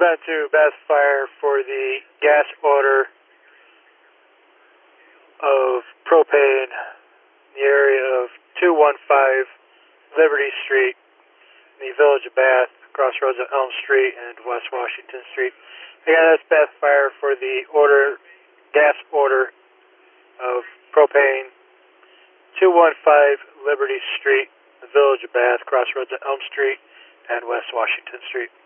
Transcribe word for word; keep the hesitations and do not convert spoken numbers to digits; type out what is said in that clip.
Southbound to Bath Fire for the gas order of propane in the area of two one five Liberty Street in the village of Bath, crossroads of Elm Street and West Washington Street. Again, that's Bath Fire for the order, gas order of propane, two one five Liberty Street, the village of Bath, crossroads of Elm Street and West Washington Street.